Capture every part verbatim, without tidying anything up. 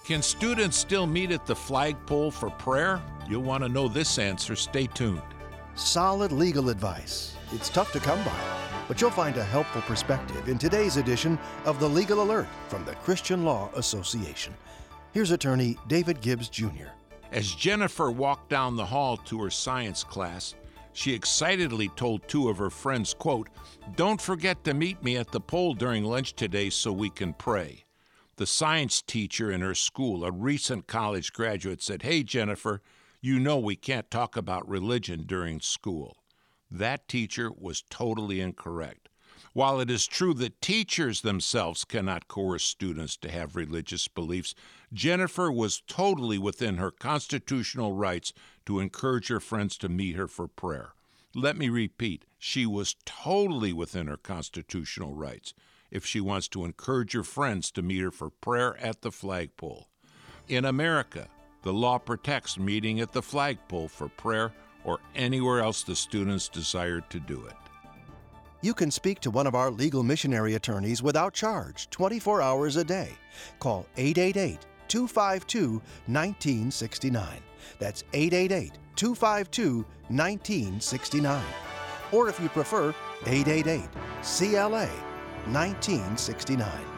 Can students still meet at the flagpole for prayer? You'll want to know this answer. Stay tuned. Solid legal advice. It's tough to come by, but you'll find a helpful perspective in today's edition of the Legal Alert from the Christian Law Association. Here's attorney David Gibbs, Junior As Jennifer walked down the hall to her science class, she excitedly told two of her friends, quote, "Don't forget to meet me at the pole during lunch today so we can pray." The science teacher in her school, a recent college graduate, said, "Hey, Jennifer, you know we can't talk about religion during school." That teacher was totally incorrect. While it is true that teachers themselves cannot coerce students to have religious beliefs, Jennifer was totally within her constitutional rights to encourage her friends to meet her for prayer. Let me repeat, she was totally within her constitutional rights if she wants to encourage her friends to meet her for prayer at the flagpole. In America, the law protects meeting at the flagpole for prayer or anywhere else the students desire to do it. You can speak to one of our legal missionary attorneys without charge, twenty-four hours a day. Call eight eight eight, two five two, one nine six nine. That's eight eight eight, two five two, one nine six nine. Or if you prefer, eight eight eight, C L A, nineteen sixty-nine.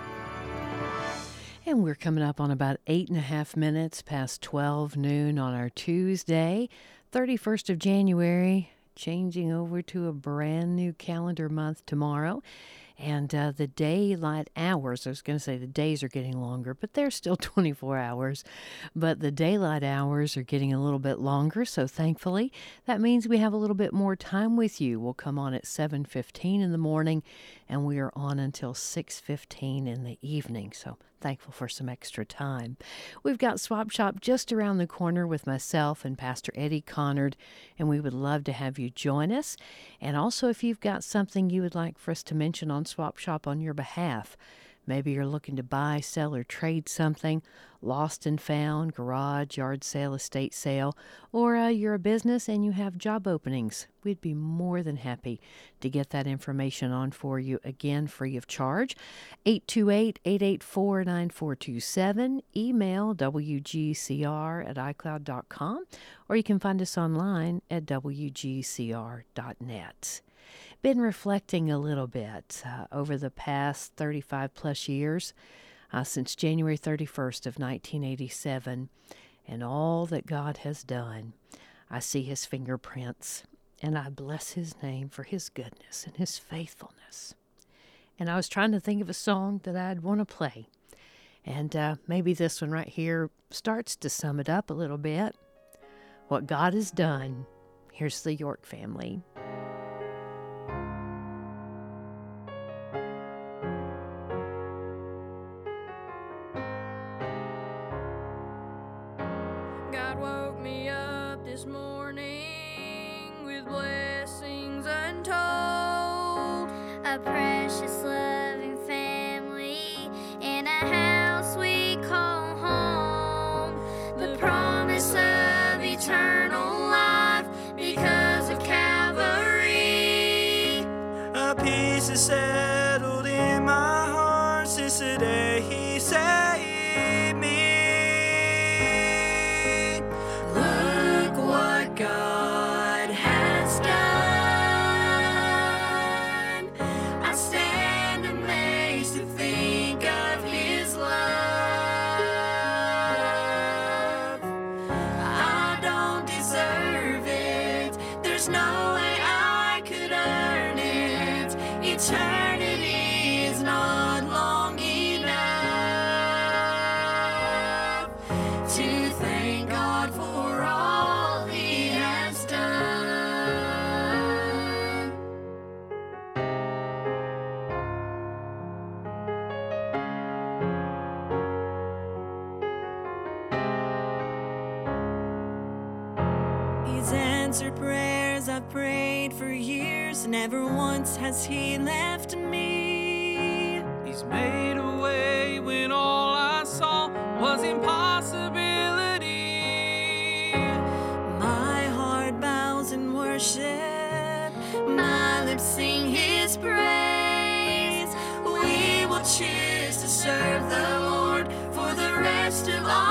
And we're coming up on about eight and a half minutes past twelve noon on our Tuesday, thirty-first of January, changing over to a brand new calendar month tomorrow. And uh, the daylight hours, I was going to say the days are getting longer, but they're still twenty-four hours. But the daylight hours are getting a little bit longer, so thankfully, that means we have a little bit more time with you. We'll come on at seven fifteen in the morning, and we are on until six fifteen in the evening, so thankful for some extra time. We've got Swap Shop just around the corner with myself and Pastor Eddie Connard, and we would love to have you join us. And also, if you've got something you would like for us to mention on Swap Shop on your behalf, maybe you're looking to buy, sell, or trade something, lost and found, garage, yard sale, estate sale, or uh, you're a business and you have job openings, we'd be more than happy to get that information on for you, again, free of charge. eight two eight, eight eight four, nine four two seven, email w g c r at i cloud dot com, or you can find us online at w g c r dot net. Been reflecting a little bit uh, over the past thirty-five plus years, uh, since January thirty-first of nineteen eighty-seven, and all that God has done. I see his fingerprints, and I bless his name for his goodness and his faithfulness. And I was trying to think of a song that I'd want to play, and uh, maybe this one right here starts to sum it up a little bit. What God has done. Here's the York Family. God woke me up this morning with blessings untold. A precious loving family in a house we call home. The promise of eternal life because of Calvary. A peace is settled in my heart since the day he saved me. Look what God has done. I stand amazed to think of his love. I don't deserve it. There's no way I could earn it. Eternity is not long enough to thank God for all he has done. He's answered prayers I've prayed for years. Never once has he left me. He's made a way when all I saw was impossibility. My heart bows in worship. My lips sing his praise. We will choose to serve the Lord for the rest of our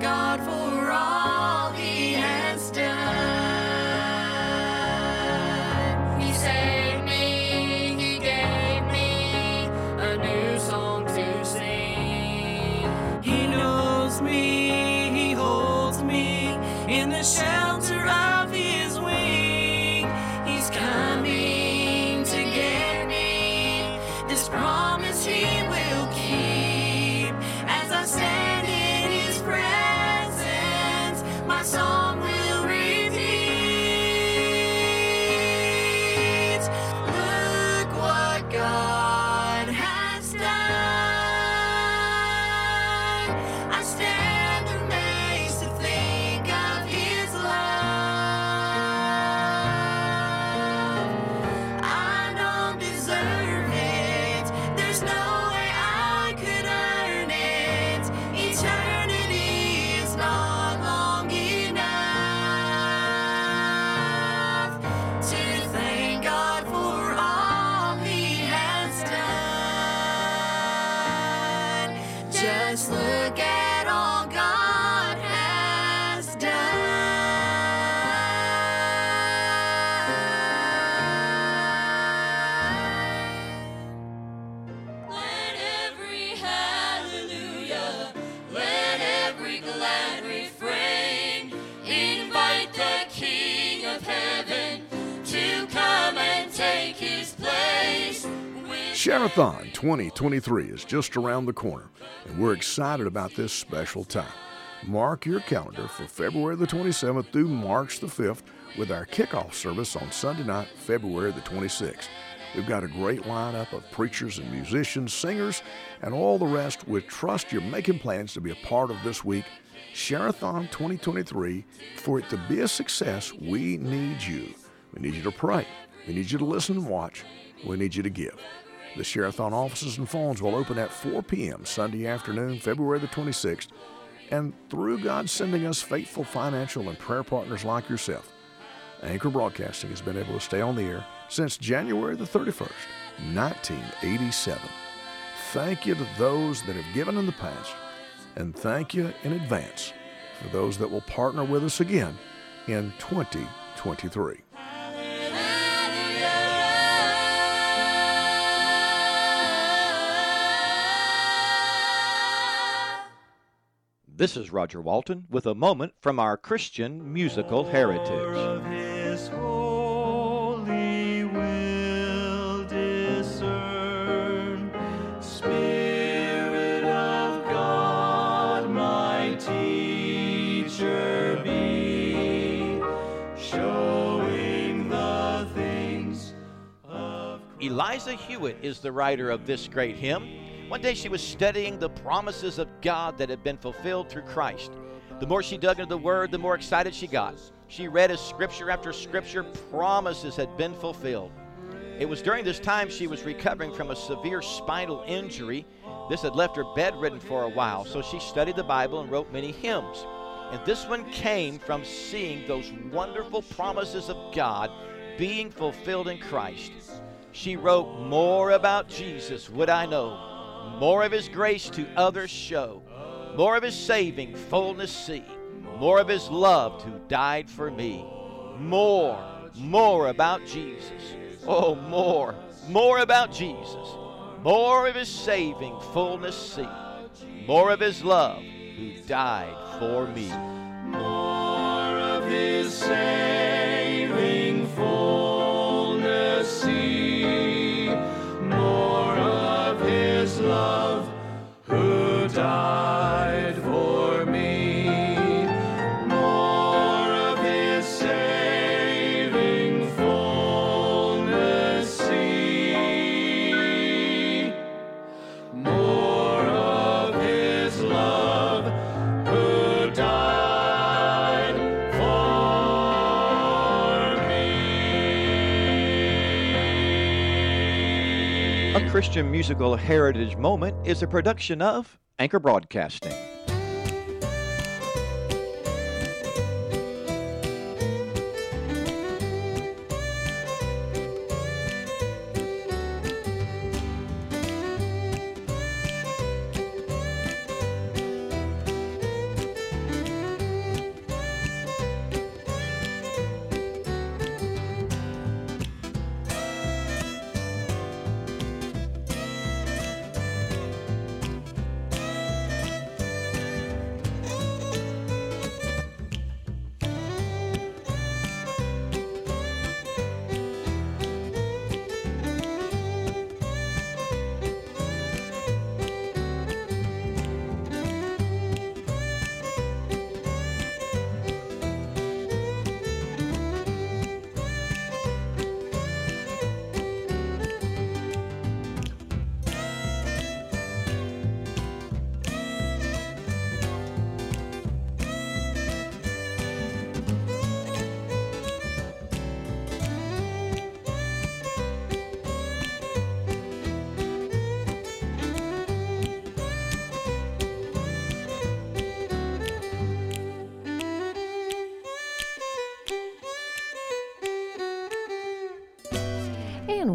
God for all he has done. He saved me, he gave me a new song to sing. He knows me, he holds me in the shelter of his wing. He's coming to get me. This promise he will keep. As I stand in his presence, my song will repeat. Look what God has done. I stand amazed to think of his love. I don't deserve it. There's no way I could earn it. Eternity is not long enough to thank God for all he has done. Just look at all God has done. Let every hallelujah, let every glad refrain invite the King of Heaven to come and take his place. Share-a-thon twenty twenty-three is just around the corner, and we're excited about this special time. Mark your calendar for February the twenty-seventh through March the fifth with our kickoff service on Sunday night, February the twenty-sixth. We've got a great lineup of preachers and musicians, singers, and all the rest. We trust you're making plans to be a part of this week. Share-a-thon twenty twenty-three, for it to be a success, we need you. We need you to pray. We need you to listen and watch. We need you to give. The Share-a-thon offices and phones will open at four p.m. Sunday afternoon, February the twenty-sixth. And through God sending us faithful financial and prayer partners like yourself, Anchor Broadcasting has been able to stay on the air since January the thirty-first, nineteen eighty-seven. Thank you to those that have given in the past, and thank you in advance for those that will partner with us again in twenty twenty-three. This is Roger Walton with a moment from our Christian musical heritage. Of his holy will discern, Spirit of God, my teacher be, showing the things of Christ. Eliza Hewitt is the writer of this great hymn. One day she was studying the promises of God that had been fulfilled through Christ. The more she dug into the Word, the more excited she got. She read as scripture after scripture, promises had been fulfilled. It was during this time she was recovering from a severe spinal injury. This had left her bedridden for a while, so she studied the Bible and wrote many hymns. And this one came from seeing those wonderful promises of God being fulfilled in Christ. She wrote, "More about Jesus would I know, more of his grace to others show, more of his saving fullness see, more of his love who died for me. More, more about Jesus. Oh, more, more about Jesus. More of his saving fullness see, more of his love who died for me." More of his saving fullness see, more of his love who died for me, more of his saving fullness see, more of his love who died for me. A Christian musical heritage moment is a production of Anchor Broadcasting.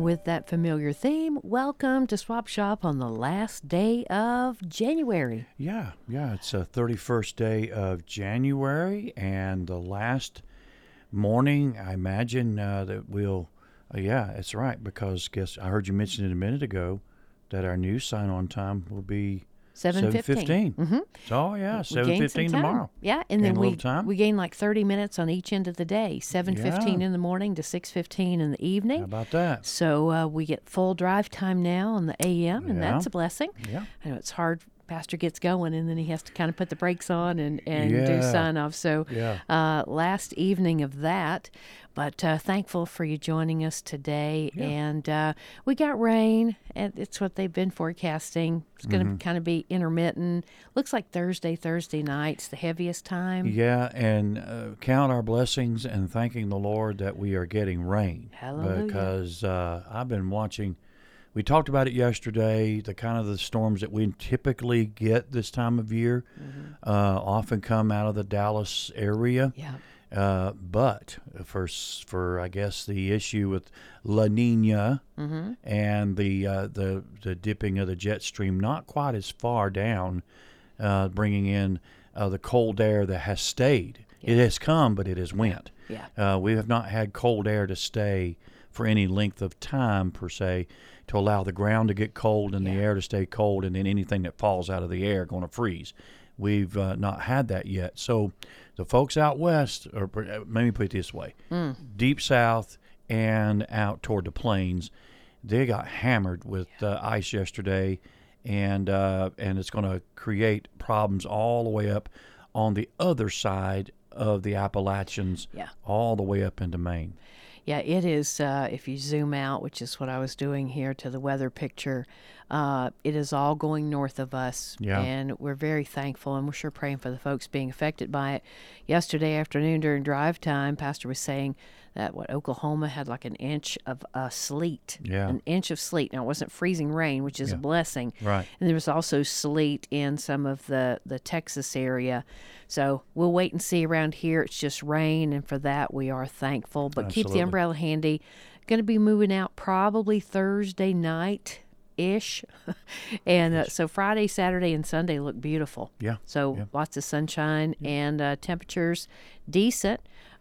with that familiar theme, welcome to Swap Shop on the last day of January. Yeah, yeah, it's the thirty-first day of January, and the last morning, I imagine uh, that we'll, uh, yeah, that's right, because guess I heard you mention it a minute ago that our new sign-on time will be seven fifteen. Mm-hmm. So, yeah, seven fifteen tomorrow. Yeah, and then Gain a we little time. we gain like thirty minutes on each end of the day, seven fifteen Yeah. in the morning to six fifteen in the evening. How about that? So uh, we get full drive time now on the A M, and Yeah. that's a blessing. Yeah. I know it's hard. Pastor gets going, and then he has to kind of put the brakes on and, and do Yeah. sign-off. So Yeah. uh, last evening of that, but uh, thankful for you joining us today. Yeah. And uh, we got rain, and it's what they've been forecasting. It's going to Mhm. kind of be intermittent. Looks like Thursday, Thursday night's the heaviest time. Yeah, and uh, count our blessings and thanking the Lord that we are getting rain. Hallelujah. Because uh, I've been watching, we talked about it yesterday, the kind of the storms that we typically get this time of year uh, often come out of the Dallas area. Yeah. Uh, but for, s- for, I guess, the issue with La Nina Mm-hmm. and the, uh, the, the dipping of the jet stream not quite as far down, uh, bringing in uh, the cold air that has stayed. It has come, but it has went. Yeah. Uh, we have not had cold air to stay for any length of time, per se, to allow the ground to get cold and the Yeah. air to stay cold, and then anything that falls out of the air going to freeze. We've uh, not had that yet. So the folks out west, or per- uh, let me put it this way, Mm. deep south and out toward the plains, they got hammered with uh, ice yesterday, and uh, and it's going to create problems all the way up on the other side of the Appalachians, Yeah. all the way up into Maine. Yeah, it is. Uh, if you zoom out, which is what I was doing here to the weather picture, uh, it is all going north of us. Yeah. And we're very thankful, and we're sure praying for the folks being affected by it. Yesterday afternoon during drive time, Pastor was saying that what Oklahoma had like an inch of uh, sleet. Yeah. An inch of sleet. Now, it wasn't freezing rain, which is a Yeah. blessing. Right. And there was also sleet in some of the, the Texas area. So we'll wait and see around here. It's just rain, and for that we are thankful. But keep the Absolutely. umbrella handy. Going to be moving out probably Thursday night ish. and uh, so Friday, Saturday, and Sunday look beautiful. Yeah. So Yeah. lots of sunshine and uh, temperatures decent.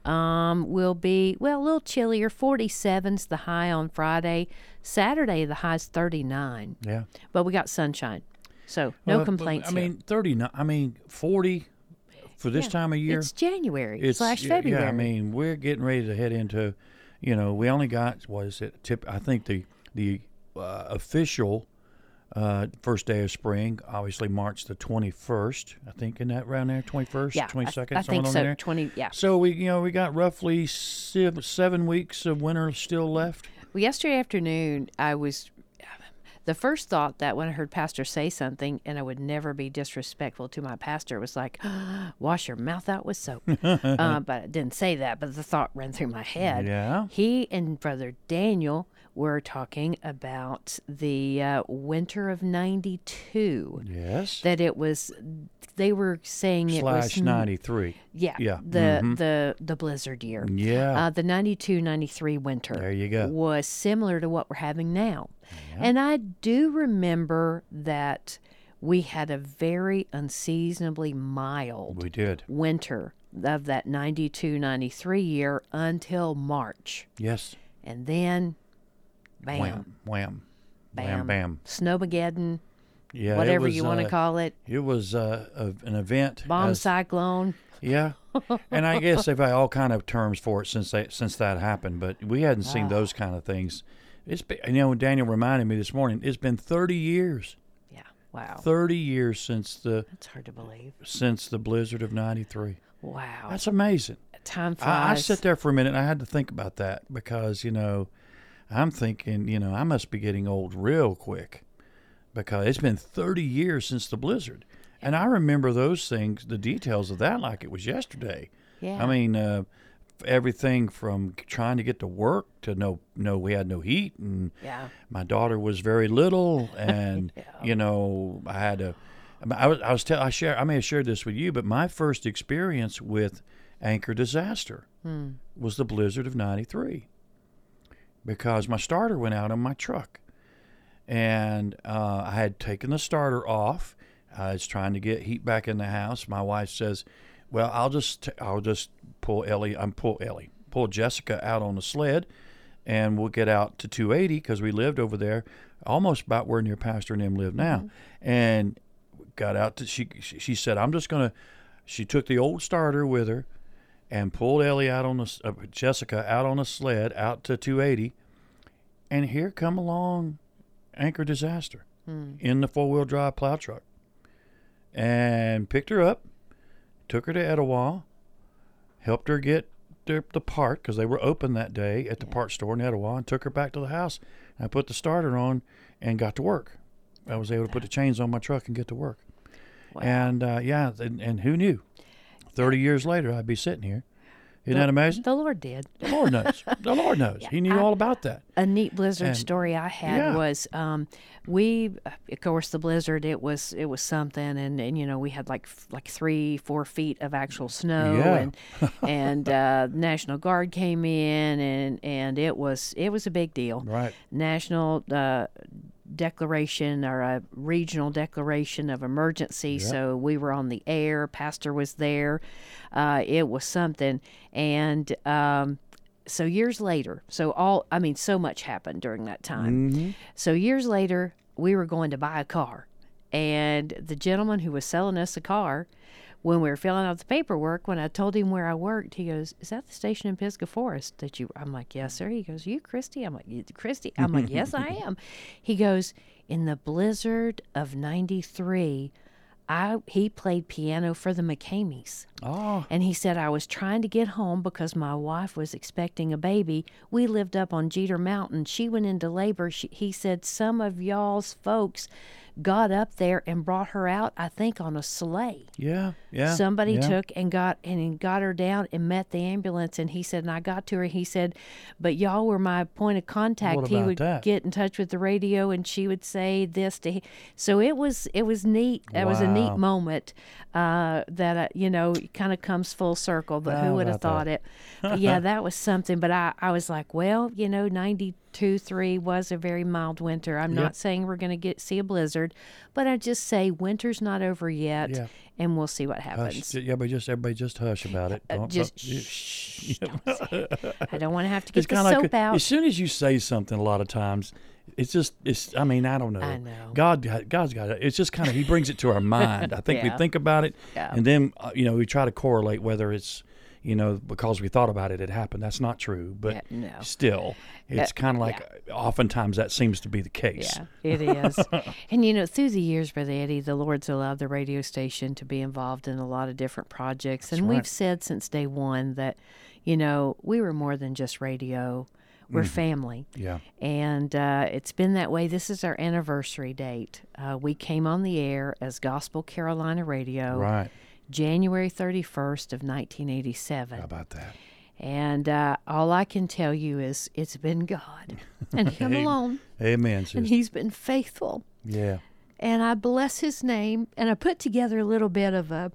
Um, will be, well, a little chillier. forty-seven's the high on Friday. Saturday, the high's thirty-nine. Yeah. But we got sunshine. So no Well, complaints I here. mean, thirty-nine. I mean, forty for this Yeah, time of year. It's January slash yeah, February. Yeah, I mean, we're getting ready to head into, you know, we only got, what is it? Tip. I think the the uh, official uh, first day of spring, obviously March the twenty-first. I think in that around there, twenty-first, yeah, I- twenty-second, I, think somewhere so. on there. twenty, yeah. So we, you know, we got roughly seven, seven weeks of winter still left. Well, yesterday afternoon, I was. The first thought that when I heard Pastor say something, and I would never be disrespectful to my pastor, was like, wash your mouth out with soap. uh, but I didn't say that, but the thought ran through my head. Yeah. He and Brother Daniel were talking about the uh, winter of ninety-two. Yes. That it was, they were saying it was. Slash ninety-three. Yeah, Yeah. the Mhm. the the blizzard year. Yeah. Uh, the ninety-two ninety-three winter. There you go. Was similar to what we're having now. And I do remember that we had a very unseasonably mild We did. winter of that ninety-two ninety-three year until March. Yes. And then bam, Wham. Wham. bam, Bam. Bam. Snowmageddon, Yeah. it whatever was, you want to uh, call it, It was uh, a, an event. bomb as- cyclone. Yeah, and I guess they've had all kind of terms for it since they, since that happened, but we hadn't seen Ah. those kind of things. It's been, you know, Daniel reminded me this morning. It's been thirty years. Yeah, wow. Thirty years since the That's hard to believe. since the blizzard of ninety-three. Wow. That's amazing. Time flies. I, I sat there for a minute and I had to think about that because, you know, I'm thinking, you know, I must be getting old real quick because it's been thirty years since the blizzard. And I remember those things, the details of that, like it was yesterday. Yeah. I mean, uh, everything from trying to get to work to no, no, we had no heat, and Yeah. my daughter was very little, and you know, I had to. I was, I was tell, I share, I may have shared this with you, but my first experience with anchor disaster Hmm. was the blizzard of ninety-three. because my starter went out on my truck. And uh, I had taken the starter off. I was trying to get heat back in the house. My wife says, well, I'll just t- I'll just pull Ellie, I'm pull Ellie, pull Jessica out on the sled, and we'll get out to two eighty because we lived over there, almost about where near Pastor and them live now. Mm-hmm. And got out to, she, she said, I'm just going to, she took the old starter with her and pulled Ellie out on the, uh, Jessica out on a sled out to two eighty. And here come along Anchor Disaster hmm. in the four-wheel drive plow truck, and picked her up, took her to Etowah, helped her get the, the part because they were open that day at the yeah. part store in Etowah, and took her back to the house. And I put the starter on and got to work. I was able to put the chains on my truck and get to work. Wow. And uh, yeah, and, and who knew? Thirty years later, I'd be sitting here. Isn't the, that amazing? The Lord did. The Lord knows. The Lord knows. Yeah, he knew I, all about that. A neat blizzard and, story I had yeah. was um, we, of course, the blizzard. It was it was something, and, and you know we had like like three four feet of actual snow, yeah. and and uh, National Guard came in, and and it was it was a big deal. Right. National. Uh, declaration or a regional declaration of emergency. Yep. So we were on the air. Pastor was there. Uh, it was something. And um, so years later, so all, I mean, so much happened during that time. Mm-hmm. So years later, we were going to buy a car. And the gentleman who was selling us a car, when we were filling out the paperwork, when I told him where I worked, he goes, is that the station in Pisgah Forest that you, I'm like, yes, sir. He goes, you, Christy? I'm like, you, Christy? I'm like, yes, I am. He goes, in the blizzard of ninety-three, I he played piano for the McCameys. Oh. And he said, I was trying to get home because my wife was expecting a baby. We lived up on Jeter Mountain. She went into labor. She, he said, some of y'all's folks got up there and brought her out, I think, on a sleigh. Yeah, yeah. Somebody yeah. took and got and he got her down and met the ambulance. And he said, and I got to her. He said, but y'all were my point of contact. What he about would that? get in touch with the radio, and she would say this to him. So it was it was neat. It was a neat Wow. moment uh, that uh, you know kind of comes full circle. But How who would have about thought that? it? But yeah, that was something. But I I was like, well, you know, ninety-two three was a very mild winter. I'm Yep. not saying we're going to get see a blizzard, but I just say winter's not over yet, Yeah. and we'll see what happens. Hush. Yeah, but just everybody just hush about it. Uh, Don't- just don't- shh, don't say it. I don't want to have to get It's the kind of soap like out. as soon as you say something, a lot of times, it's just it's. I mean, I don't know. I know. God, got- God's got it. It's just kind of He brings it to our mind. I think Yeah. we think about it, Yeah. and then uh, you know we try to correlate whether it's you know because we thought about it, it happened. That's not true, but Yeah, no. still, it's Uh, kind of like yeah. oftentimes that seems to be the case. Yeah, it is. And, you know, through the years, Brother Eddie, the Lord's allowed the radio station to be involved in a lot of different projects. That's and right. we've said since day one that, you know, we were more than just radio. We're Mhm. family. Yeah. And uh, it's been that way. This is our anniversary date. Uh, we came on the air as Gospel Carolina Radio. Right. January thirty-first of nineteen eighty-seven. How about that? And uh, all I can tell you is it's been God and Him Amen. alone. Amen, sister. And He's been faithful. Yeah. And I bless His name. And I put together a little bit of a,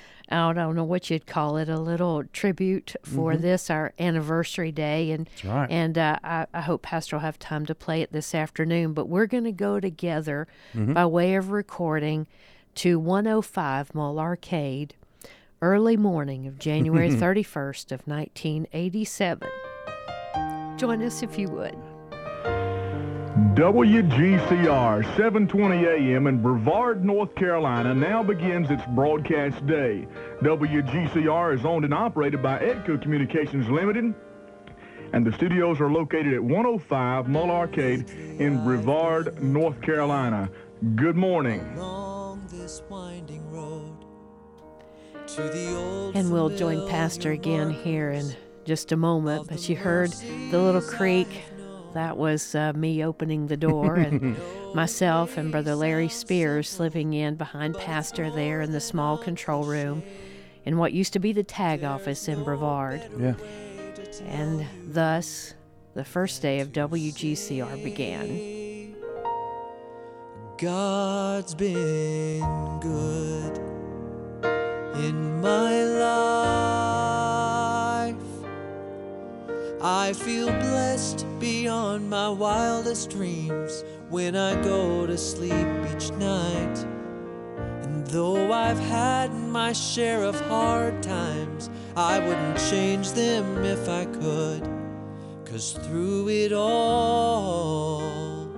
I don't know what you'd call it, a little tribute for Mhm. this, our anniversary day. And That's right. and uh, I, I hope Pastor will have time to play it this afternoon. But we're going to go together Mhm. by way of recording to one oh five Mull Arcade, early morning of January thirty-first of nineteen eighty-seven. Join us if you would. W G C R seven twenty A M in Brevard, North Carolina now begins its broadcast day. W G C R is owned and operated by Edco Communications Limited, and the studios are located at one oh five Mull Arcade in Brevard, North Carolina. Good morning. And we'll join Pastor again here in just a moment. But you heard the little creak. That was uh, me opening the door, and myself and Brother Larry Spears slipping in behind Pastor there in the small control room in what used to be the tag office in Brevard. Yeah. And thus, the first day of W G C R began. God's been good in my life. I feel blessed beyond my wildest dreams when I go to sleep each night. And though I've had my share of hard times, I wouldn't change them if I could. 'Cause through it all,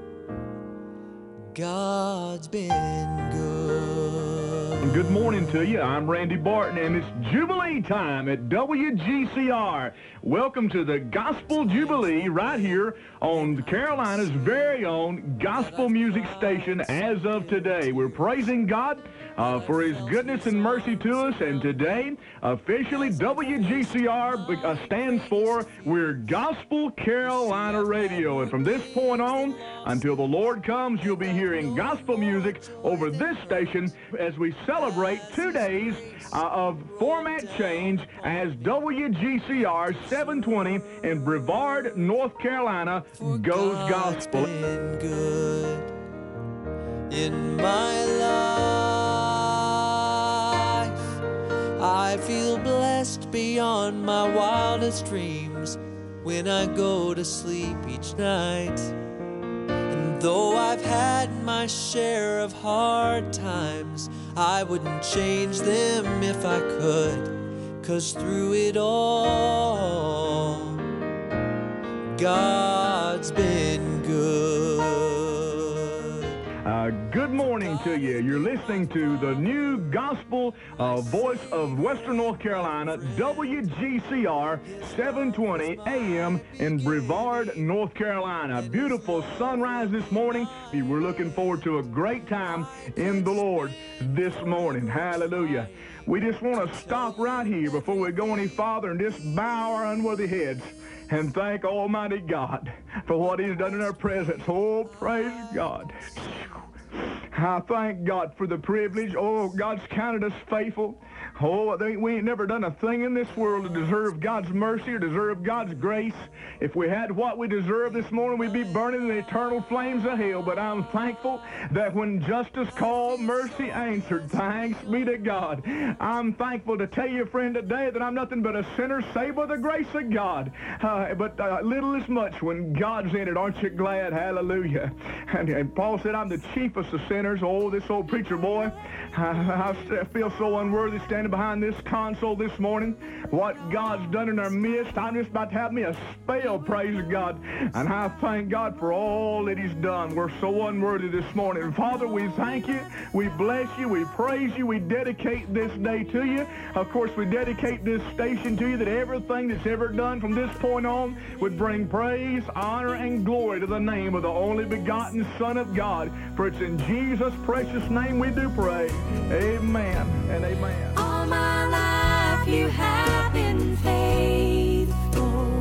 God's been good. Good morning to you. I'm Randy Barton, and it's Jubilee time at W G C R. Welcome to the Gospel Jubilee right here on Carolina's very own gospel music station as of today. We're praising God uh, for His goodness and mercy to us, and today, officially, W G C R uh, stands for We're Gospel Carolina Radio. And from this point on, until the Lord comes, you'll be hearing gospel music over this station as we celebrate two days uh, of format change as W G C R seven twenty in Brevard, North Carolina goes gospel. Been good in my life. I feel blessed beyond my wildest dreams when I go to sleep each night. And though I've had my share of hard times, I wouldn't change them if I could. 'Cause through it all, God's been good. Uh, good morning to you. You're listening to the new gospel uh, voice of Western North Carolina, W G C R seven twenty A M in Brevard, North Carolina. Beautiful sunrise this morning. We're looking forward to a great time in the Lord this morning. Hallelujah. We just want to stop right here before we go any farther and just bow our unworthy heads and thank Almighty God for what He's done in our presence. Oh, praise God. I thank God for the privilege. Oh, God's counted us faithful. Oh, we ain't never done a thing in this world to deserve God's mercy or deserve God's grace. If we had what we deserve this morning, we'd be burning in the eternal flames of hell. But I'm thankful that when justice called, mercy answered. Thanks be to God. I'm thankful to tell you, friend, today that I'm nothing but a sinner saved by the grace of God. Uh, but uh, little is much when God's in it. Aren't you glad? Hallelujah. And, and Paul said, I'm the chiefest of sinners. Oh, this old preacher boy, I, I feel so unworthy standing behind this console this morning. What God's done in our midst, I'm just about to have me a spell, praise God. And I thank God for all that He's done. We're so unworthy this morning. Father, we thank you, we bless you, we praise you, we dedicate this day to you. Of course, we dedicate this station to you, that everything that's ever done from this point on would bring praise, honor, and glory to the name of the only begotten Son of God. For it's in Jesus' precious name we do pray. Amen and amen. All my life you have been faithful.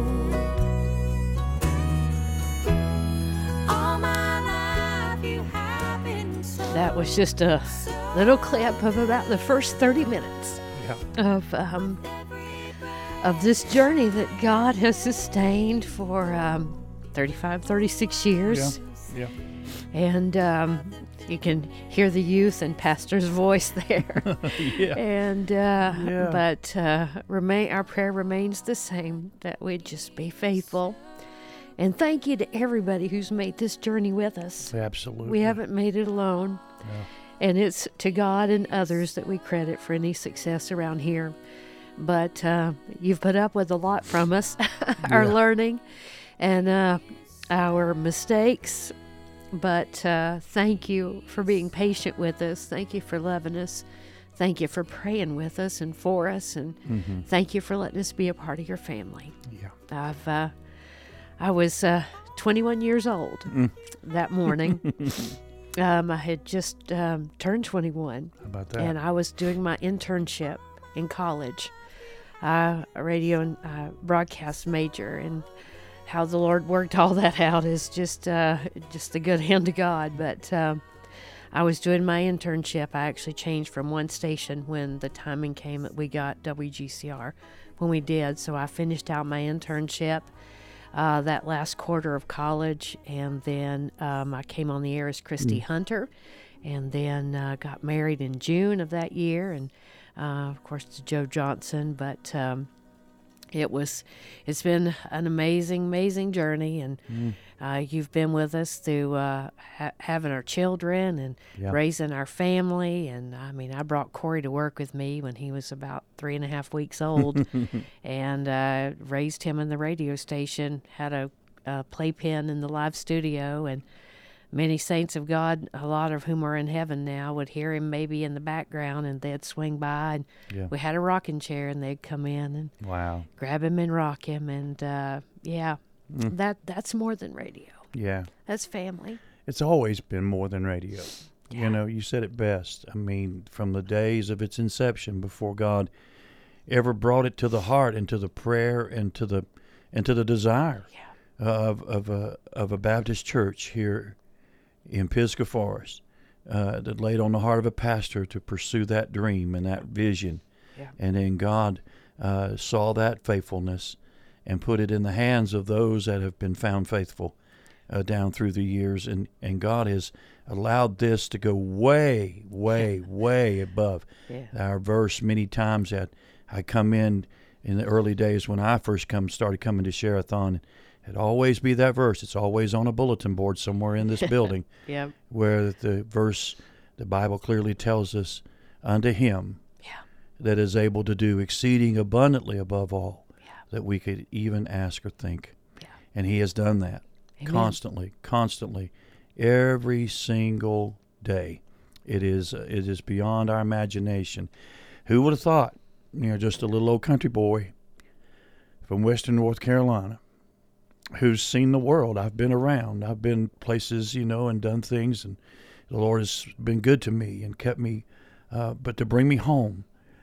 All my life you have been so. That was just a little clip of about the first thirty minutes Yeah. of um, of this journey that God has sustained for um, thirty-five, thirty-six years. Yeah. And um, you can hear the youth and pastor's voice there. Yeah. And uh, Yeah. but uh, remain our prayer remains the same, that we'd just be faithful. And thank you to everybody who's made this journey with us. Absolutely. We haven't made it alone. No. And it's to God and others that we credit for any success around here. But uh, you've put up with a lot from us, our Yeah. learning and uh, our mistakes. But uh, thank you for being patient with us. Thank you for loving us. Thank you for praying with us and for us. And Mhm. thank you for letting us be a part of your family. Yeah. I've, uh, I was uh, twenty-one years old Mm. that morning. um, I had just um, turned twenty-one. How about that? And I was doing my internship in college, uh, a radio and uh, broadcast major. And how the Lord worked all that out is just uh, just the good hand of God. But um, I was doing my internship. I actually changed from one station when the timing came that we got W G C R when we did. So I finished out my internship uh, that last quarter of college, and then um, I came on the air as Christy Mm. Hunter, and then uh, got married in June of that year, and uh, of course to Joe Johnson. But um, it was, it's been an amazing, amazing journey, and Mm. uh, you've been with us through uh, ha- having our children and Yeah. raising our family. And I mean, I brought Corey to work with me when he was about three and a half weeks old, and uh, raised him in the radio station. Had a, a playpen in the live studio, and many saints of God, a lot of whom are in heaven now, would hear him maybe in the background, and they'd swing by, and Yeah. we had a rocking chair, and they'd come in and Wow. grab him and rock him, and uh, yeah, Mm. that that's more than radio. Yeah. That's family. It's always been more than radio. You know, you said it best. I mean, from the days of its inception, before God ever brought it to the heart and to the prayer and to the and to the desire of of a of a Baptist church here in Pisgah Forest, uh, that laid on the heart of a pastor to pursue that dream and that vision. Yeah. And then God uh, saw that faithfulness and put it in the hands of those that have been found faithful uh, down through the years. And, and God has allowed this to go way, way, way above Yeah. our verse many times. That I come in in the early days when I first come started coming to Share-a-thon, it'd always be that verse. It's always on a bulletin board somewhere in this building. Yep. Where the verse, the Bible clearly tells us, unto him that is able to do exceeding abundantly above all that we could even ask or think. And he has done that. Amen. Constantly, constantly, every single day. It is uh, it is beyond our imagination. Who would have thought, you know, just a little old country boy from Western North Carolina, who's seen the world. I've been around. I've been places, you know, and done things, and the Lord has been good to me and kept me. Uh, but to bring me home,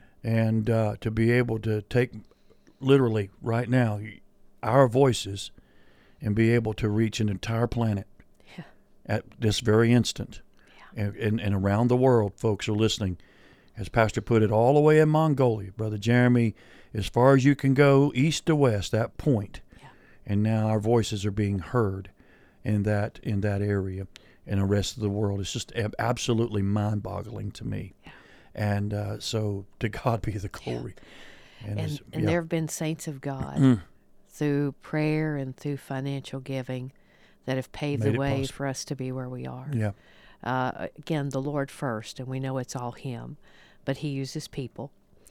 and uh, to be able to take, literally right now, our voices, and be able to reach an entire planet yeah. at this very instant, yeah. and, and and around the world, folks are listening. As Pastor put it, all the way in Mongolia, Brother Jeremy, as far as you can go, east to west, that point. And now our voices are being heard in that in that area and the rest of the world. It's just ab- absolutely mind-boggling to me. Yeah. And uh, so to God be the glory. Yeah. And, and, as, and yeah. there have been saints of God Mm. through prayer and through financial giving that have paved Made the it way possible. for us to be where we are. Yeah. Uh, again, the Lord first, and we know it's all him, but he uses people.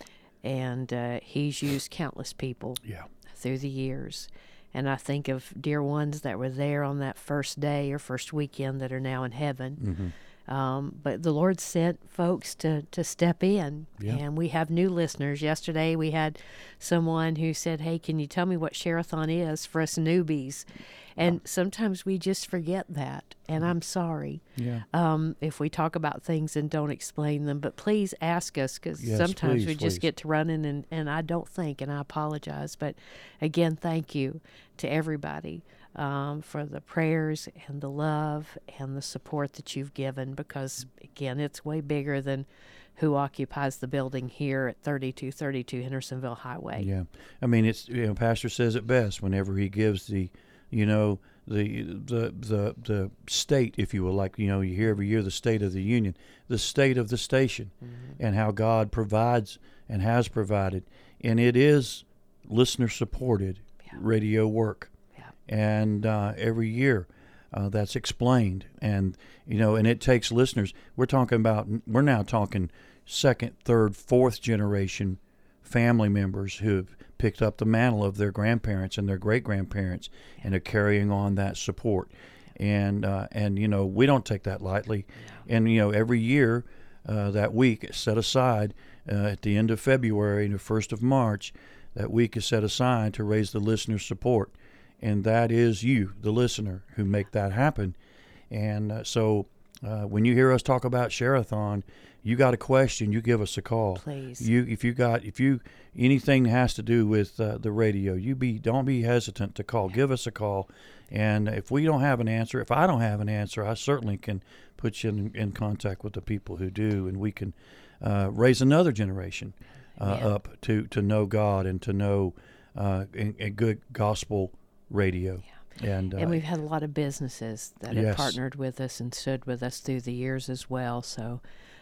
And uh, he's used countless people yeah. through the years. And I think of dear ones that were there on that first day or first weekend that are now in heaven. Mm-hmm. Um, but the Lord sent folks to, to step in. Yeah. And we have new listeners. Yesterday we had someone who said, hey, can you tell me what Share-a-thon is for us newbies? And sometimes we just forget that. And I'm sorry Yeah. um, if we talk about things and don't explain them. But please ask us, because Yes, sometimes please, we just please. get to running, and, and I don't think, and I apologize. But again, thank you to everybody um, for the prayers and the love and the support that you've given, because, again, it's way bigger than who occupies the building here at thirty-two thirty-two Hendersonville Highway. Yeah. I mean, it's, you know, Pastor says it best whenever he gives the, you know, the the the the state, if you will, like, you know, you hear every year the State of the Union, the state of the station, mm-hmm. and how God provides and has provided, and it is listener supported yeah. radio work, yeah. and uh, every year uh, that's explained, and you know, and it takes listeners. We're talking about, we're now talking second, third, fourth generation family members who've picked up the mantle of their grandparents and their great-grandparents yeah. and are carrying on that support. Yeah. And, uh, and you know, we don't take that lightly. Yeah. And, you know, every year uh, that week is set aside uh, at the end of February and the first of March, that week is set aside to raise the listener support. And that is you, the listener, who make that happen. And uh, so uh, when you hear us talk about Share-a-thon, you got a question, you give us a call. Please. You, if you got, if you, anything that has to do with uh, the radio, you be, don't be hesitant to call. Give us a call. And if we don't have an answer, if I don't have an answer, I certainly can put you in, in contact with the people who do, and we can uh, raise another generation uh, yeah. up to, to know God and to know uh, a, a good gospel radio. Yeah. And, uh, and we've had a lot of businesses that yes. have partnered with us and stood with us through the years as well. So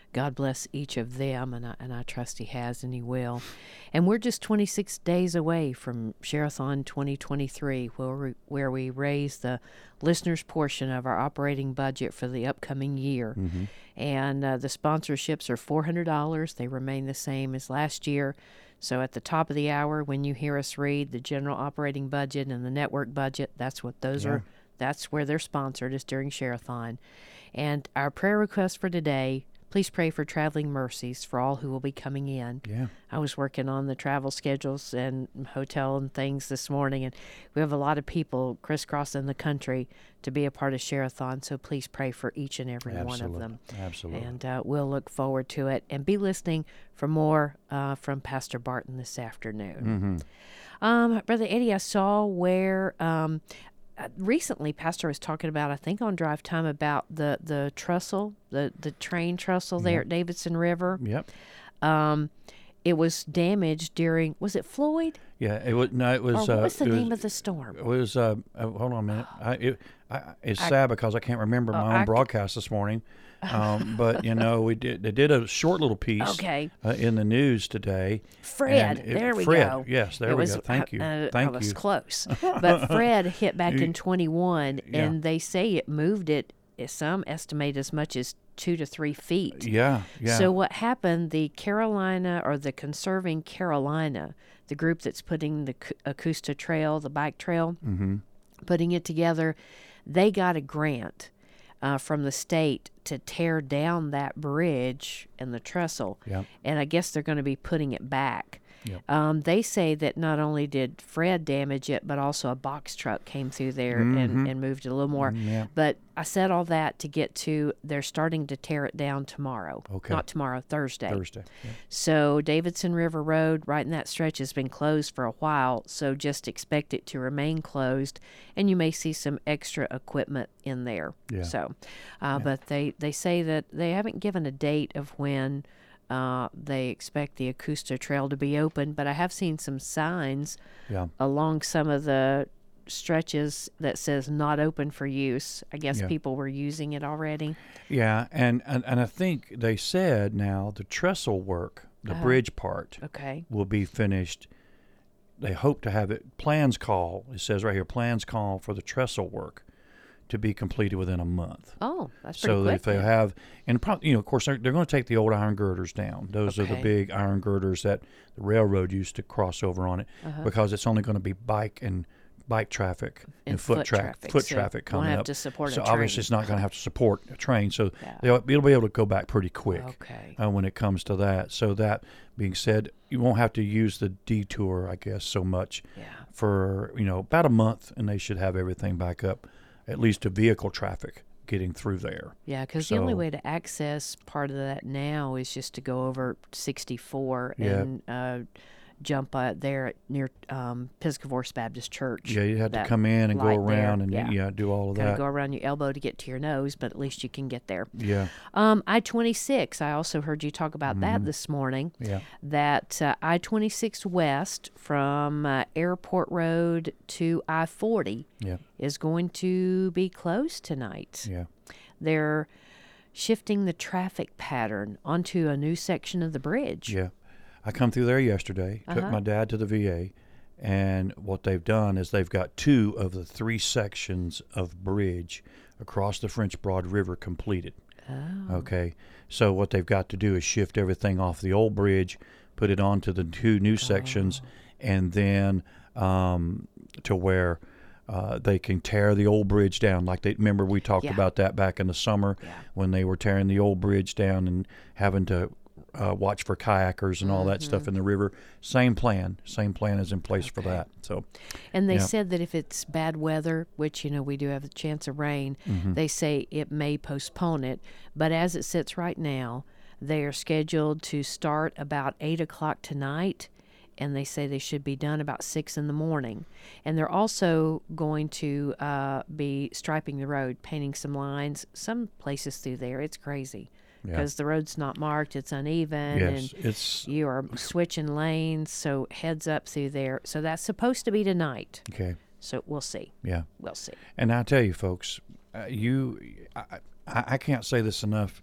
God bless each of them, and I, and I trust He has, and He will. And we're just twenty-six days away from Share-a-thon twenty twenty-three, where we, where we raise the listeners' portion of our operating budget for the upcoming year. Mm-hmm. And uh, the sponsorships are four hundred dollars. They remain the same as last year. So at the top of the hour, when you hear us read the general operating budget and the network budget, that's what those Yeah. are. That's where they're sponsored, is during Share-a-thon. And our prayer request for today, please pray for traveling mercies for all who will be coming in. Yeah. I was working on the travel schedules and hotel and things this morning, and we have a lot of people crisscrossing the country to be a part of Share-a-thon, so please pray for each and every Absolutely. one of them. Absolutely. And uh, we'll look forward to it and be listening for more uh, from Pastor Barton this afternoon. Mm-hmm. Um, Brother Eddie, I saw where um, uh, recently Pastor was talking about, I think on Drive Time, about the, the trestle, the, the train trestle there Yep. at Davidson River. Yep. Um, it was damaged during, was it Floyd? Yeah, it was. No, it was. Or what uh, was the it name was, of the storm? It was. Uh, uh, hold on a minute. I, it, I, it's I- sad because I can't remember Oh, my own I c- broadcast this morning. Um, but you know, we did. They did a short little piece. Okay. Uh, in the news today. Fred, and it- there we Fred, go. Yes, there It we was- go. Thank you. uh, Thank I was you. close. But Fred hit back You- in twenty-one, Yeah. and they say it moved it, some estimate as much as two to three feet. Yeah, yeah. So what happened, the Carolina, or the Conserving Carolina, the group that's putting the Ac- Acosta Trail, the bike trail, Mm-hmm. putting it together, they got a grant uh, from the state to tear down that bridge and the trestle. Yep. And I guess they're going to be putting it back. Yep. Um, they say that not only did Fred damage it, but also a box truck came through there Mhm. and, and moved it a little more. Mm, yeah. But I said all that to get to, they're starting to tear it down tomorrow. Okay. Not tomorrow, Thursday. Thursday. Yeah. So Davidson River Road, right in that stretch, has been closed for a while. So just expect it to remain closed, and you may see some extra equipment in there. Yeah. So, uh, Yeah. but they, they say that they haven't given a date of when uh, they expect the Acosta Trail to be open, but I have seen some signs Yeah. along some of the stretches that says not open for use. I guess Yeah. people were using it already. Yeah, and, and and I think they said now the trestle work, the Uh-huh. bridge part, Okay. will be finished. They hope to have it plans call. It says right here, plans call for the trestle work to be completed within a month. Oh, that's pretty So quick. if they then. have, and pro- you know, of course, they're, they're going to take the old iron girders down. Those are the Okay. big iron girders that the railroad used to cross over on it, Uh-huh. because it's only going to be bike and bike traffic and, And foot, foot tra- traffic, foot so traffic won't coming have up. to support a so obviously, train. it's not going to have to support a train. So Yeah. they'll, it'll be able to go back pretty quick. Okay. Uh, when it comes to that. So that being said, you won't have to use the detour, I guess, so much Yeah. for you know about a month, and they should have everything back up, at least to vehicle traffic getting through there. Yeah, because the only So- way to access part of that now is just to go over sixty-four Yeah. and uh, jump uh, there at, near um, Piscavore Baptist Church. Yeah, you had to That come in and go light around there, and yeah, yeah, do all of Kind that. of go around your elbow to get to your nose, but at least you can get there. Yeah. Um, I twenty-six, I also heard you talk about that Mhm. this morning. Yeah. That uh, I twenty-six West from uh, Airport Road to I forty Yeah. is going to be closed tonight. Yeah. They're shifting the traffic pattern onto a new section of the bridge. Yeah. I come through there yesterday, took Uh-huh. my dad to the V A, and what they've done is they've got two of the three sections of bridge across the French Broad River completed. Oh. Okay. So what they've got to do is shift everything off the old bridge, put it onto the two new sections, and then um, to where uh, they can tear the old bridge down. Like they remember we talked Yeah. about that back in the summer when they were tearing the old bridge down and having to uh, watch for kayakers and all that stuff in the river. Same plan. Same plan is in place for that. So, And they yeah. said that if it's bad weather, which, you know, we do have a chance of rain, Mhm. they say it may postpone it. But as it sits right now, they are scheduled to start about eight o'clock tonight, and they say they should be done about six in the morning. And they're also going to uh, be striping the road, painting some lines. Some places through there, it's crazy. Yeah. Because the road's not marked, it's uneven, Yes, and it's- you are switching lanes, so heads up through there. So that's supposed to be tonight. okay. So we'll see. Yeah. We'll see. And I tell you, folks, uh, you, I, I, I can't say this enough.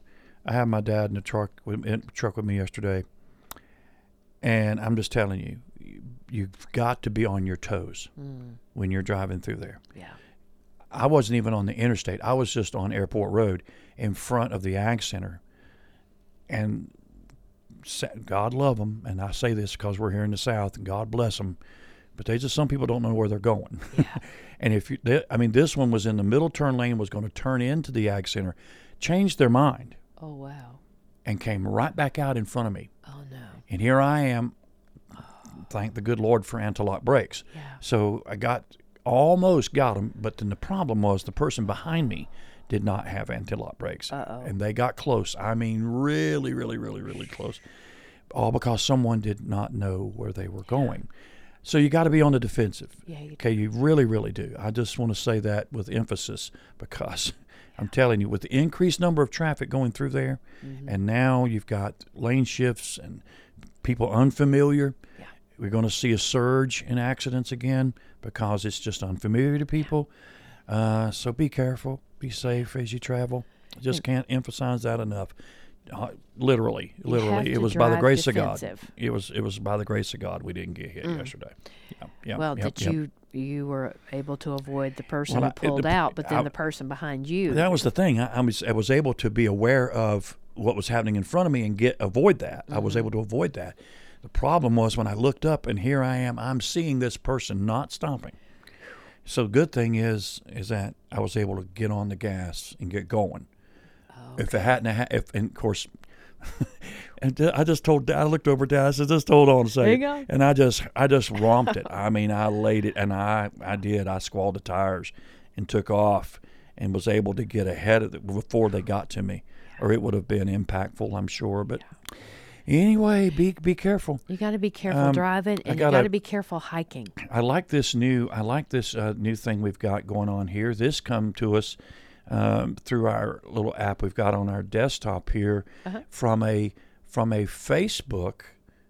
I had my dad in the truck with, in the truck with me yesterday, and I'm just telling you, you you've got to be on your toes Mm. when you're driving through there. Yeah. I wasn't even on the interstate. I was just on Airport Road in front of the Ag Center. And sa- God love them, and I say this because we're here in the South, and God bless them, but they just, some people don't know where they're going. Yeah. And if you, they, I mean, this one was in the middle turn lane, was going to turn into the Ag Center, changed their mind, Oh, wow. and came right back out in front of me. Oh, no. And here I am, thank the good Lord for anti-lock brakes. Yeah. So I got, almost got them, but then the problem was the person behind me did not have anti-lock brakes. Uh-oh. And they got close. I mean, really, really, really, really close. All because someone did not know where they were going. So you got to be on the defensive. Yeah, you okay, you really, really do. I just want to say that with emphasis because I'm telling you, with the increased number of traffic going through there, Mhm. and now you've got lane shifts and people unfamiliar, Yeah. we're going to see a surge in accidents again because it's just unfamiliar to people. Uh, so be careful, be safe as you travel. Just And- can't emphasize that enough. Uh, literally, You have literally, it to was by the drive grace of God. defensive. It was it was by the grace of God we didn't get hit Mm. yesterday. Yeah, yeah, well, yep, that yep. you you were able to avoid the person Well, who I- it pulled dep- out, but then I- the person behind you. That was the thing. I, I was I was able to be aware of what was happening in front of me and get avoid that. I was Mhm. able to avoid that. The problem was when I looked up and here I am. I'm seeing this person not stopping. So the good thing is is that I was able to get on the gas and get going. If it hadn't, ha- if and of course, and I just told, I looked over at Dad. I said, "Just hold on a second. There you go. And I just, I just romped it. I mean, I laid it, and I, I did. I squalled the tires, and took off, and was able to get ahead of it before they got to me, or it would have been impactful, I'm sure. But anyway, be be careful. You got to be careful Um, driving, I and you gotta- got to be careful hiking. I like this new. I like this uh, new thing we've got going on here. This come to us um, through our little app we've got on our desktop here Uh-huh. from a from a Facebook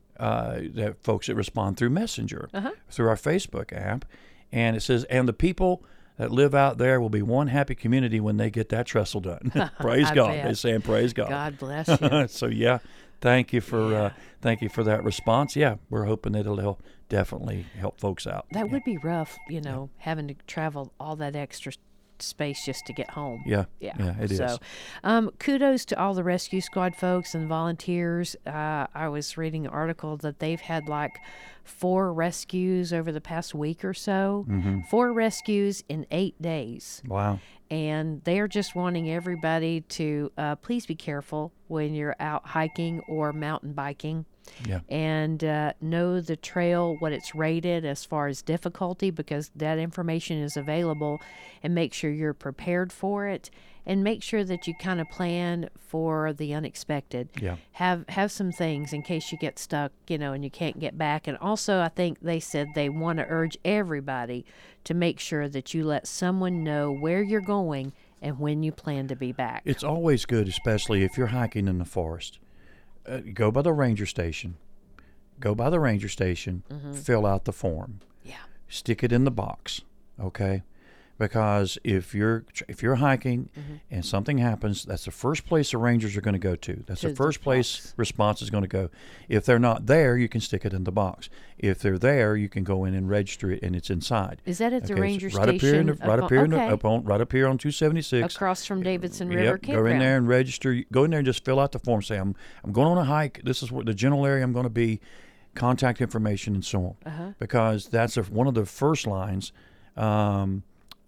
uh, that folks that respond through Messenger Uh-huh. through our Facebook app, and it says, "And the people that live out there will be one happy community when they get that trestle done." Praise I God! bet. They're saying, "Praise God." God bless you. So yeah, thank you for uh, thank you for that response. Yeah, we're hoping that it'll definitely help folks out. That would be rough, you know, having to travel all that extra s- space just to get home. Yeah, Yeah. yeah, it is. so, um, kudos to all the rescue squad folks and volunteers. Uh, I was reading an article that they've had like four rescues over the past week or so. Mhm. Four rescues in eight days. Wow. And they're just wanting everybody to uh, please be careful when you're out hiking or mountain biking. Yeah. And uh, know the trail, what it's rated as far as difficulty, because that information is available, and make sure you're prepared for it, and make sure that you kind of plan for the unexpected. Yeah. Have have some things in case you get stuck, you know, and you can't get back. And also, I think they said they want to urge everybody to make sure that you let someone know where you're going and when you plan to be back. It's always good, especially if you're hiking in the forest. Uh, go by the ranger station. Go by the ranger station. Mhm. Fill out the form. Yeah. Stick it in the box. Okay. Because if you're if you're hiking Mhm. and something happens, that's the first place the rangers are going to go to. That's To the the first place response is going to go. If they're not there, you can stick it in the box. If they're there, you can go in and register it, and it's inside. Is that at the Okay, so ranger right up here in the, station right up up on- here in the, okay. up on right up here on two seventy-six. Across from Davidson River Yep, Campground. go in there and register. Go in there and just fill out the form. Say, I'm I'm going on a hike. This is where the general area I'm going to be. Contact information and so on. Uh-huh. Because that's a, one of the first lines. Um,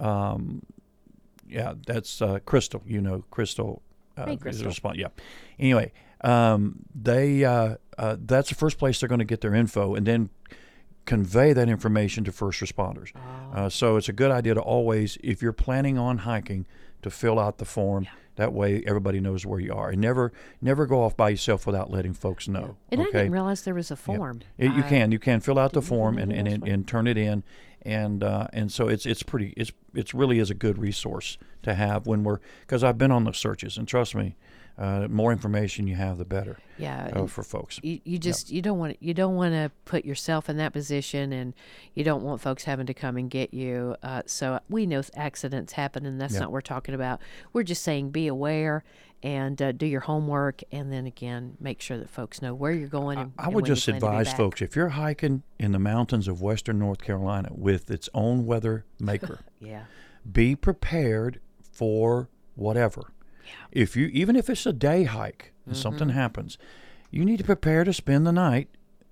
um, yeah, that's uh, Crystal. You know, Crystal. Uh, Hey, is a Crystal. response. Yeah. Anyway, um, they uh, uh, that's the first place they're going to get their info, and then convey that information to first responders. Uh, so it's a good idea to always, if you're planning on hiking, to fill out the form. That way, everybody knows where you are, and never, never go off by yourself without letting folks know. And I okay? didn't realize there was a form. It, you I can, you can fill out the didn't even form know and, there and, was and, one. and turn it in, and uh, and so it's it's pretty, it's it's really is a good resource to have when we're, because I've been on those searches, and trust me, uh, more information you have, the better. Yeah, uh, for folks. You, you just you don't want you don't want to put yourself in that position, and you don't want folks having to come and get you. Uh, so we know accidents happen, and that's Yep. not what we're talking about. We're just saying be aware and uh, do your homework, and then again make sure that folks know where you're going. And, I and would when you just plan to be advise back. folks, if you're hiking in the mountains of western North Carolina with its own weather maker, Yeah. be prepared for whatever. If you even if it's a day hike and something Mhm. happens, you need to prepare to spend the night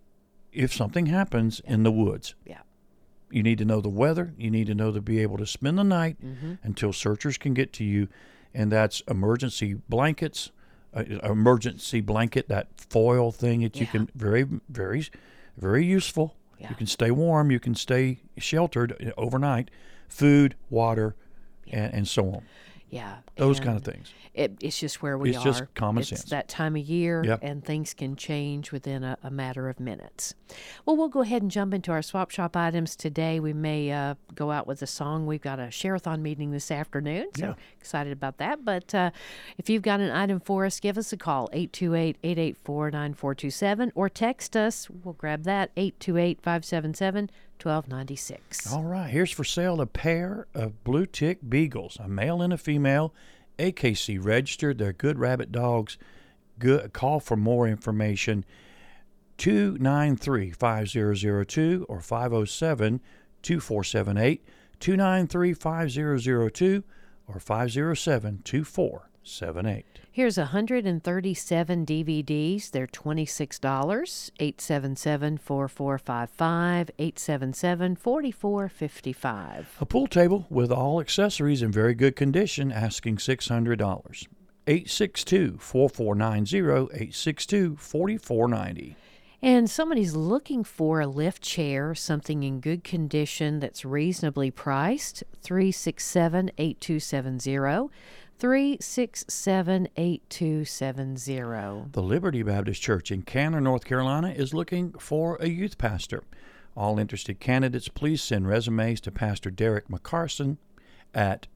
if something happens in the woods. Yeah. You need to know the weather. You need to know to be able to spend the night Mhm. until searchers can get to you, and that's emergency blankets, uh, emergency blanket, that foil thing that you Yeah. can very, very, very useful. Yeah. You can stay warm. You can stay sheltered overnight. Food, water, and, and so on. Yeah. Those kind and of things. It, it's just where we It's are. just common it's sense. that time of year, Yep. and things can change within a, a matter of minutes. Well, we'll go ahead and jump into our swap shop items today. We may uh, go out with a song. We've got a share-a-thon meeting this afternoon, so Yeah. excited about that. But uh, if you've got an item for us, give us a call, eight two eight, eight eight four, nine four two seven, or text us. We'll grab that, eight two eight, five seven seven, one two nine six. All right, here's for sale a pair of blue tick beagles, a male and a female, A K C registered. They're good rabbit dogs. Good. Call for more information, two nine three, five zero zero two or five oh seven, two four seven eight, two nine three, five zero zero two or five oh seven, two four seven eight. Here's one hundred thirty-seven D V Ds. They're twenty-six dollars. eight seven seven, four four five five, eight seven seven, four four five five. A pool table with all accessories in very good condition, asking six hundred dollars. eight six two, four four nine zero, eight six two, four four nine zero. And somebody's looking for a lift chair, something in good condition that's reasonably priced, three six seven, eight two seven zero. three six seven, eight two seven zero. The Liberty Baptist Church in Canner, North Carolina is looking for a youth pastor. All interested candidates, please send resumes to Pastor Derek McCarson at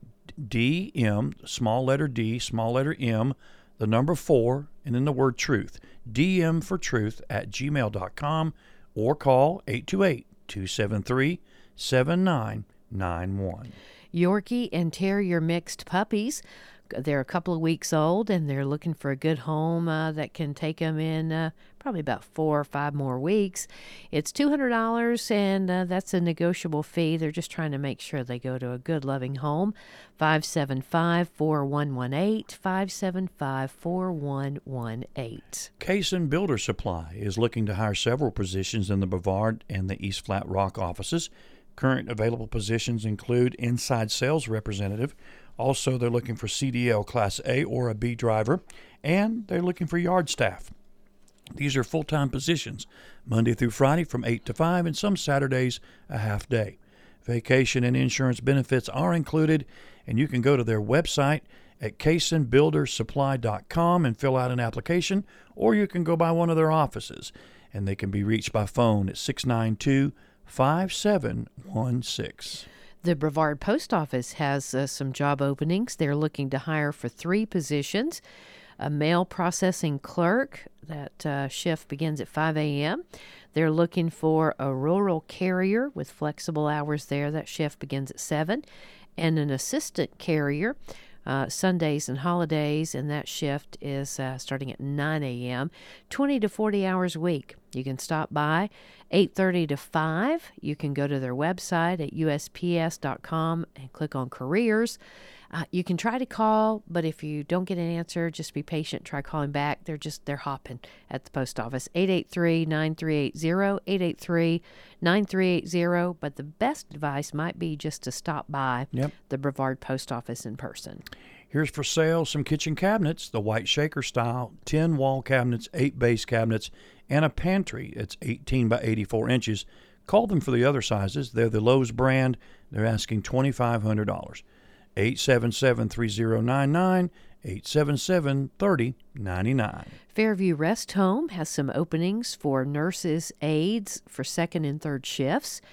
D M, small letter D, small letter M, the number four, and then the word truth. D M for truth at gmail dot com, or call eight two eight, two seven three, seven nine nine one. Yorkie and Terrier mixed puppies. They're a couple of weeks old, and they're looking for a good home uh, that can take them in uh, probably about four or five more weeks. It's two hundred dollars, and uh, that's a negotiable fee. They're just trying to make sure they go to a good, loving home. five seven five, four one one eight, five seven five, four one one eight. Kaysen Builder Supply is looking to hire several positions in the Brevard and the East Flat Rock offices. Current available positions include inside sales representative. Also, they're looking for C D L Class A or a B driver, and they're looking for yard staff. These are full-time positions, Monday through Friday from eight to five, and some Saturdays a half day. Vacation and insurance benefits are included, and you can go to their website at kaysen builder supply dot com and fill out an application, or you can go by one of their offices, and they can be reached by phone at six nine two, five seven one six. The Brevard Post Office has uh, some job openings. They're looking to hire for three positions. A mail processing clerk. That uh, shift begins at five a.m. They're looking for a rural carrier with flexible hours there. That shift begins at seven. And an assistant carrier, uh, Sundays and holidays, and that shift is uh, starting at nine a.m., twenty to forty hours a week. You can stop by eight thirty to five. You can go to their website at U S P S dot com and click on careers. Uh, you can try to call, but if you don't get an answer, just be patient. Try calling back. They're just, they're hopping at the post office. eight eight three, nine three eight zero, eight eight three, nine three eight zero. But the best advice might be just to stop by Yep. the Brevard Post Office in person. Here's for sale some kitchen cabinets, the white shaker style, ten wall cabinets, eight base cabinets, and a pantry. It's eighteen by eighty-four inches. Call them for the other sizes. They're the Lowe's brand. They're asking twenty-five hundred dollars. eight seven seven, three zero nine nine, eight seven seven, three zero nine nine. Fairview Rest Home has some openings for nurses' aides for second and third shifts.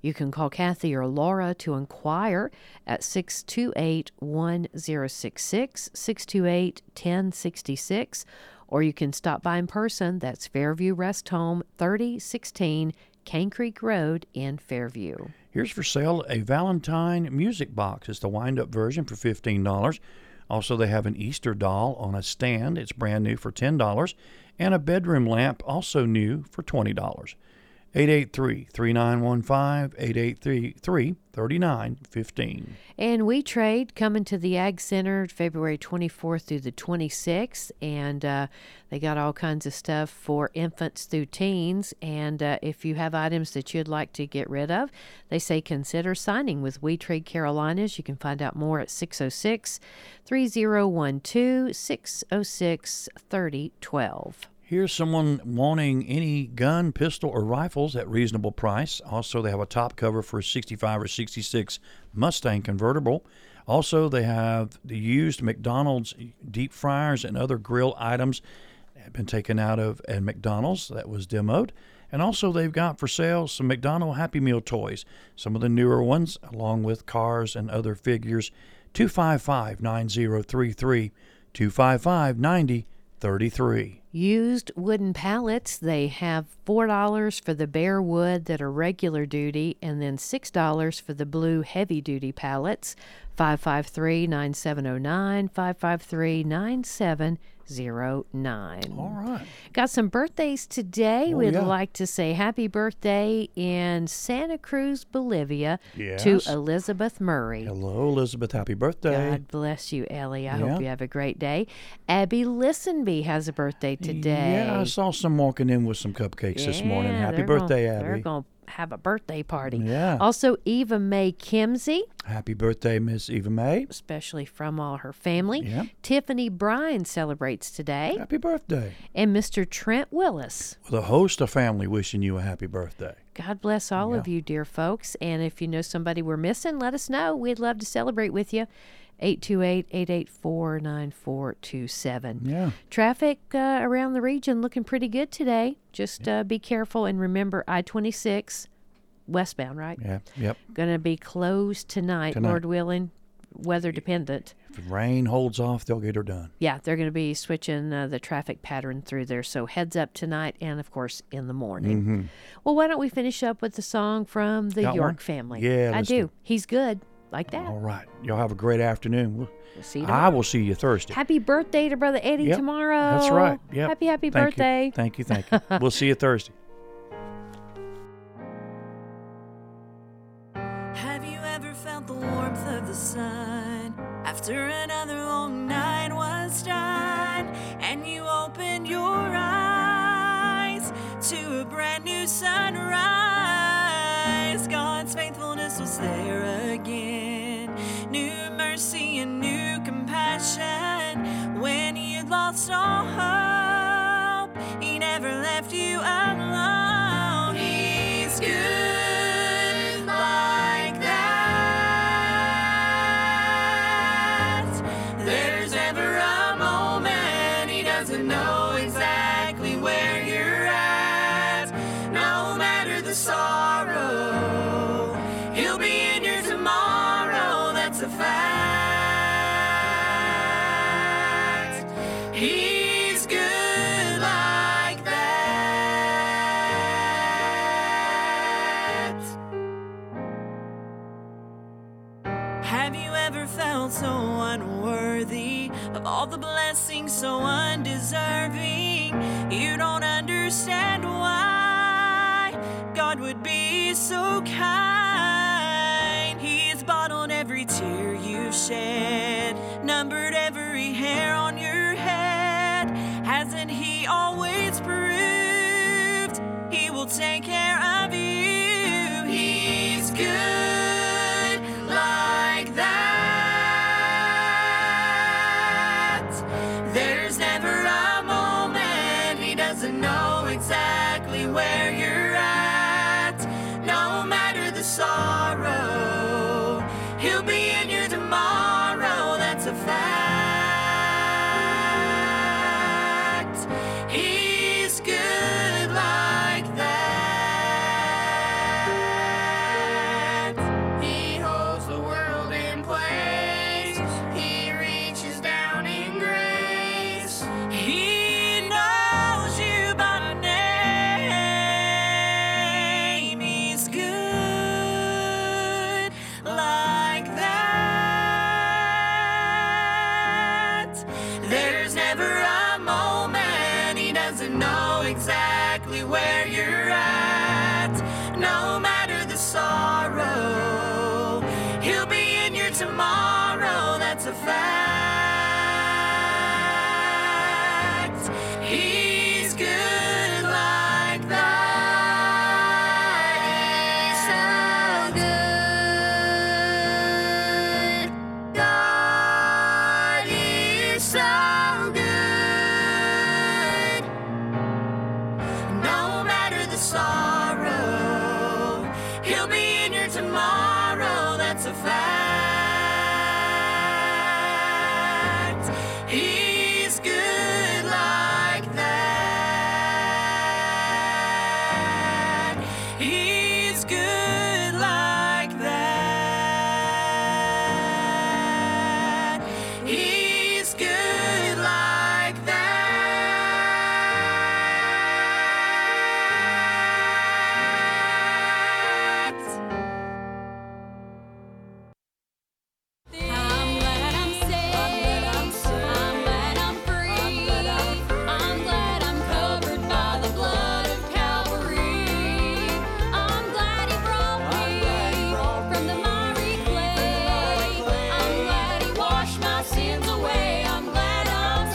You can call Kathy or Laura to inquire at six two eight, one zero six six, six two eight, one zero six six, or you can stop by in person. That's Fairview Rest Home, thirty sixteen Cane Creek Road in Fairview. Here's for sale a Valentine music box. It's the wind-up version for fifteen dollars. Also, they have an Easter doll on a stand. It's brand new for ten dollars. And a bedroom lamp, also new, for twenty dollars. eight eight three, three nine one five, eight eight three, three three nine one five. And We Trade coming to the Ag Center February twenty-fourth through the twenty-sixth. And uh, they got all kinds of stuff for infants through teens. And uh, if you have items that you'd like to get rid of, they say consider signing with We Trade Carolinas. You can find out more at six oh six, three oh one two, six oh six, three oh one two. Here's someone wanting any gun, pistol, or rifles at reasonable price. Also, they have a top cover for a sixty-five or sixty-six Mustang convertible. Also, they have the used McDonald's deep fryers and other grill items that have been taken out of at McDonald's that was demoed. And also, they've got for sale some McDonald Happy Meal toys, some of the newer ones, along with cars and other figures. two five five, nine oh three three, two five five, nine oh three three. Used wooden pallets, they have four dollars for the bare wood that are regular duty, and then six dollars for the blue heavy duty pallets. five five three, nine seven oh nine, five five three, nine seven oh nine. All right. Got some birthdays today. Oh, We'd yeah. like to say happy birthday in Santa Cruz, Bolivia Yes. to Elizabeth Murray. Hello, Elizabeth. Happy birthday. God bless you, Ellie. I Yeah. hope you have a great day. Abby Listenby has a birthday today. Yeah, I saw some walking in with some cupcakes this morning. Yeah, Happy they're birthday, gonna, Abby. They're going to have a birthday party. Yeah. Also, Eva Mae Kimsey, Happy birthday, Miss Eva May. especially from all her family. Yep. Tiffany Bryan celebrates today. Happy birthday. And Mister Trent Willis. With a host of family wishing you a happy birthday. God bless all of you, dear folks. And if you know somebody we're missing, let us know. We'd love to celebrate with you. eight two eight, eight eight four, nine four two seven. Yeah. Traffic uh, around the region looking pretty good today. Just uh, be careful and remember I twenty-six westbound, right? Yeah. Yep. Going to be closed tonight, Tonight. Lord willing, weather dependent. If the rain holds off, they'll get her done. Yeah, they're going to be switching uh, the traffic pattern through there. So heads up tonight and, of course, in the morning. Mhm. Well, why don't we finish up with the song from the Got York one? family? Yeah, I let's do. do it. He's good. Like that. All right. Y'all have a great afternoon. We'll- We'll see you I tomorrow. will see you Thursday. Happy birthday to Brother Eddie Yep, tomorrow. That's right. Yep. Happy, happy Thank you. birthday. Thank you. Thank you. We'll see you Thursday. Have you ever felt the warmth of the sun after another long night was done and you opened your eyes to a brand new sunrise? God's faithfulness was there again, new mercy and new compassion. When you'd lost all hope, He never left you alone. He's good like that. There's never a moment He doesn't know exactly where you're at. No matter the sorrow, He'll be in your tomorrow. That's a fact. He's good like that. Have you ever felt so unworthy of all the blessings, so undeserving? You don't understand why God would be so kind. He's bottled every tear you've shed, numbered every hair on your head. Hasn't He always proved He will take care of you? He's good like that. There's never a moment He doesn't know exactly where you're at. No matter the sorrow, He'll be in your tomorrow. That's a fact. He's good like that. No matter the sorrow, he'll be in your tomorrow, that's a fact. He's good like that. He's so good. God is so good. No matter the sorrow, he'll be in your tomorrow, that's a fact. He's good like that. He's good like that. He's good like that. I'm glad I'm saved. I'm glad I'm free. I'm glad I'm covered by the blood of Calvary. I'm glad He brought me from the miry clay. I'm glad He washed my sins away. I'm glad I'm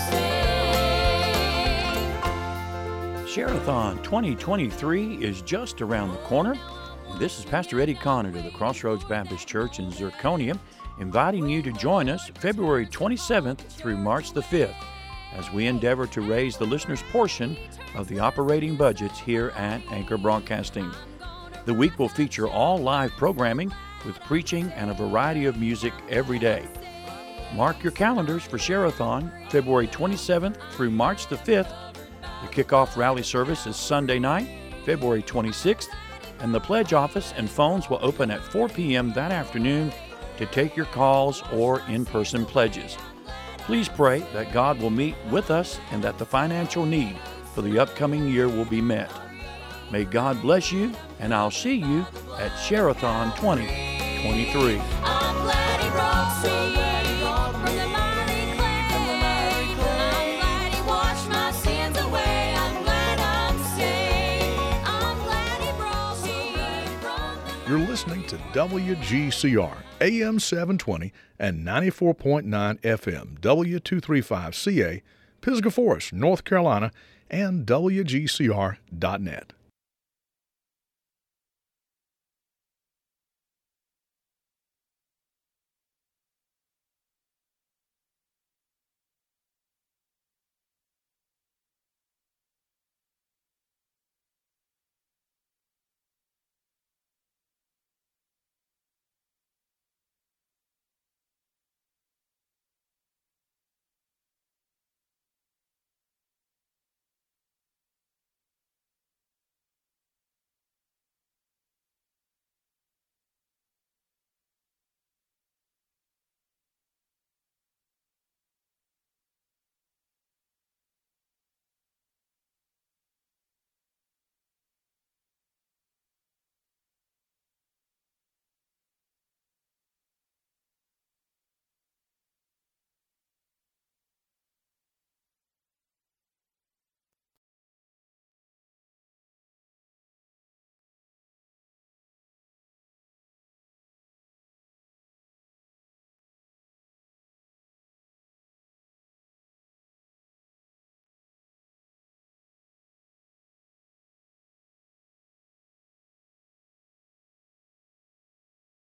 saved. Share-a-thon twenty twenty-three is just around the corner. And this is Pastor Eddie Conner of the Crossroads Baptist Church in Zirconia, inviting you to join us February twenty-seventh through March the fifth as we endeavor to raise the listener's portion of the operating budgets here at Anchor Broadcasting. The week will feature all live programming with preaching and a variety of music every day. Mark your calendars for Share-a-thon February twenty-seventh through March the fifth. The kickoff rally service is Sunday night, February twenty-sixth, and the pledge office and phones will open at four p.m. that afternoon to take your calls or in-person pledges. Please pray that God will meet with us and that the financial need for the upcoming year will be met. May God bless you, and I'll see you at Share-a-thon twenty twenty-three. I'm glad He brought me from the miry clay. I'm glad He washed my sins away. I'm glad I'm saved. I'm glad He brought me from the You're listening to W G C R, A M seven twenty and ninety-four point nine F M, W two thirty-five C A, Pisgah Forest, North Carolina, and W G C R dot net.